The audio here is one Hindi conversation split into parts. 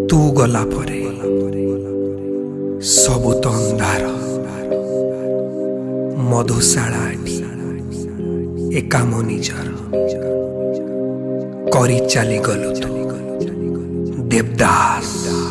तू गला परे सबु तो अंधार मधुशाला एकाम निजर करी चली गलु तू देवदास।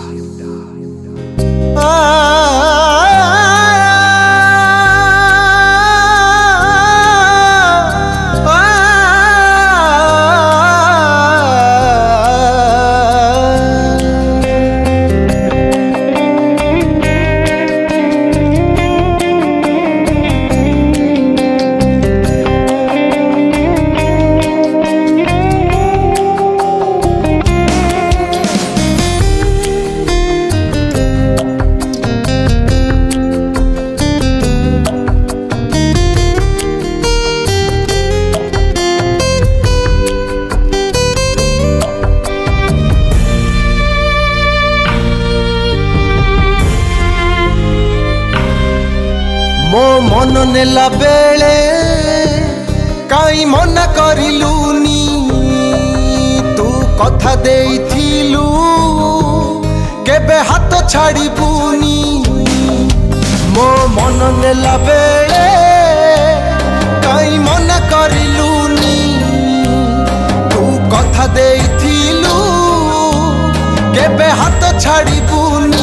मो मन नेला बेले काई मन करिलुनी तू कथा देइथिलु केबे हाथ छाड़िबुनी। मो मन नेला बेले काई मन करिलुनी तू कथा देइथिलु केबे हाथ छाड़िबुनी।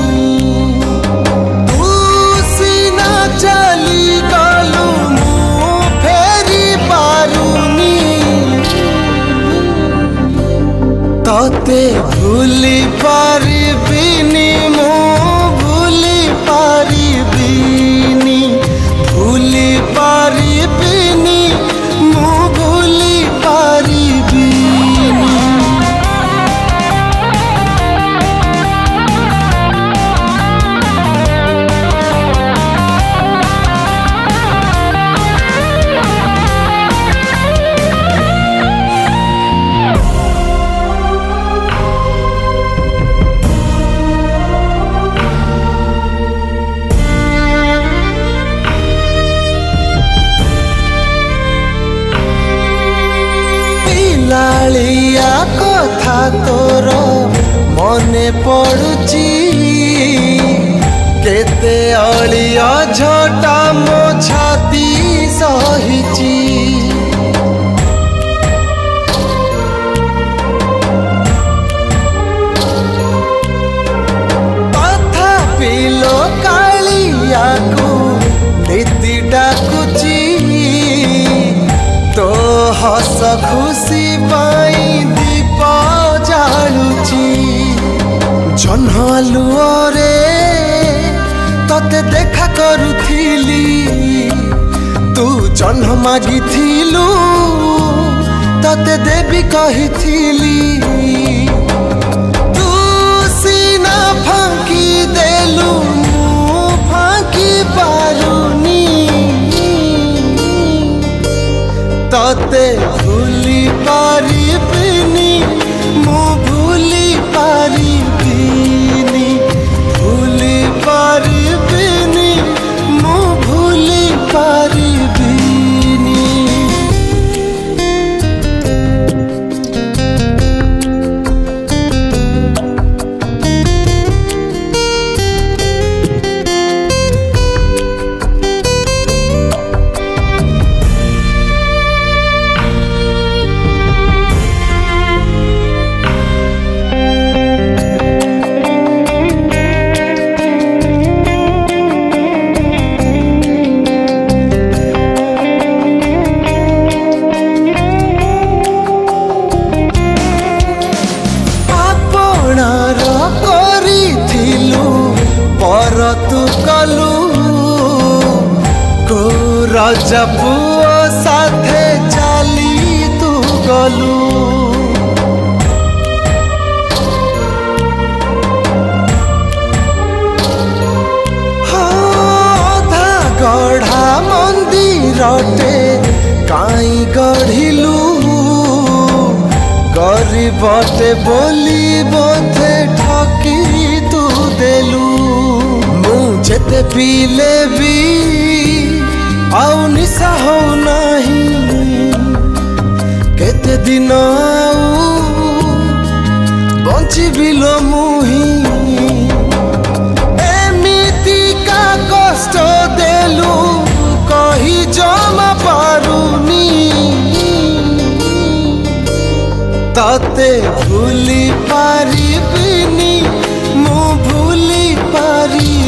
चली गलु मु फेरी पारुनी तते भूली पारिबिनी मु भूली पारिबिनी भूली पारिबिनी मु भूली पारिबिनी। लालिया कथा तोर मने पड़ुची केते अलिया झटा मो छाती सहिची। कथा पिलो कालिया को नीति डाकुची तो हस खुशी पाई दीप जालुची। जन्हलुओरे तते देखा करुथिली तू जन्ह मागिथिलु तते देवी कहिथिली तू सीना फांकी देलु मु फांकी पारुनी तते भूली पारिबिनी मु भूली पारिबिनी भूली पारिबिनी मु भूली पारिबिनी। तू कलु को राजा पुओ साथे चाली तू गलु धा गढ़ा मंदिरटे काई गढ़िलु गरीबटे बोली बोधे ठकी तू देलु। जेते पीले भी आउ निशा हो नहीं केते दिन आउ बंची बिलो मुही तते भूली पारिबिनी मु भूली पारि